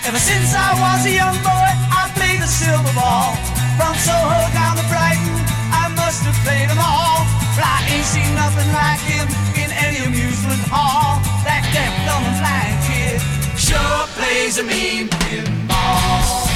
Ever since I was a young boy, I played the silver ball. From Soho down to Brighton, I must have played them all. But I ain't seen nothing like him in any amusement hall. That deaf, dumb, and blind kid sure plays a mean pinball.